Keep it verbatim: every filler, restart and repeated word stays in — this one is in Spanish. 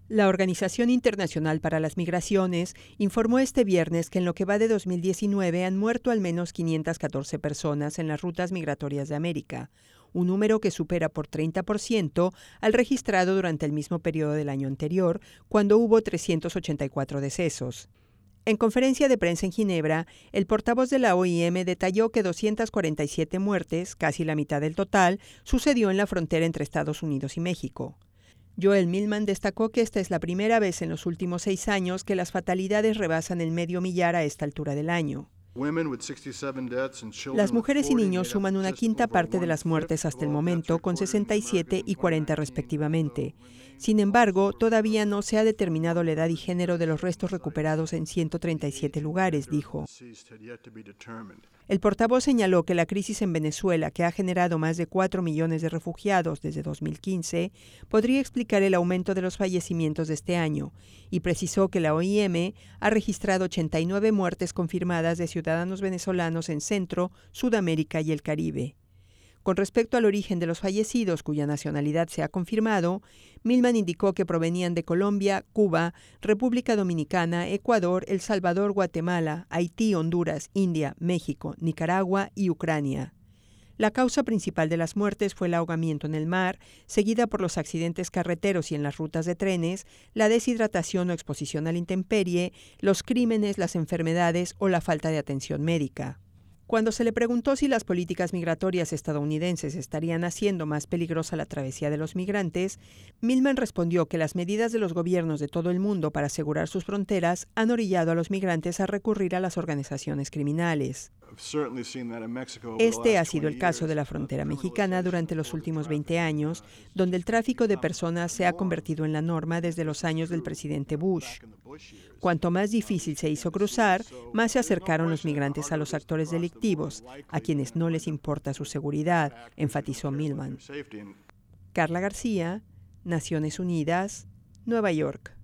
La Organización Internacional para las Migraciones informó este viernes que en lo que va de dos mil diecinueve han muerto al menos quinientas catorce personas en las rutas migratorias de América, un número que supera por treinta por ciento al registrado durante el mismo periodo del año anterior, cuando hubo trescientos ochenta y cuatro decesos. En conferencia de prensa en Ginebra, el portavoz de la O I M detalló que doscientas cuarenta y siete muertes, casi la mitad del total, sucedió en la frontera entre Estados Unidos y México. Joel Millman destacó que esta es la primera vez en los últimos seis años que las fatalidades rebasan el medio millar a esta altura del año. Las mujeres y niños suman una quinta parte de las muertes hasta el momento, con sesenta y siete y cuarenta respectivamente. Sin embargo, todavía no se ha determinado la edad y género de los restos recuperados en ciento treinta y siete lugares, dijo. El portavoz señaló que la crisis en Venezuela, que ha generado más de cuatro millones de refugiados desde dos mil quince, podría explicar el aumento de los fallecimientos de este año, y precisó que la O I M ha registrado ochenta y nueve muertes confirmadas de ciudadanos venezolanos en Centro, Sudamérica y el Caribe. Con respecto al origen de los fallecidos, cuya nacionalidad se ha confirmado, Millman indicó que provenían de Colombia, Cuba, República Dominicana, Ecuador, El Salvador, Guatemala, Haití, Honduras, India, México, Nicaragua y Ucrania. La causa principal de las muertes fue el ahogamiento en el mar, seguida por los accidentes carreteros y en las rutas de trenes, la deshidratación o exposición a la intemperie, los crímenes, las enfermedades o la falta de atención médica. Cuando se le preguntó si las políticas migratorias estadounidenses estarían haciendo más peligrosa la travesía de los migrantes, Millman respondió que las medidas de los gobiernos de todo el mundo para asegurar sus fronteras han orillado a los migrantes a recurrir a las organizaciones criminales. Este ha sido el caso de la frontera mexicana durante los últimos veinte años, donde el tráfico de personas se ha convertido en la norma desde los años del presidente Bush. Cuanto más difícil se hizo cruzar, más se acercaron los migrantes a los actores delictivos, a quienes no les importa su seguridad, enfatizó Millman. Carla García, Naciones Unidas, Nueva York.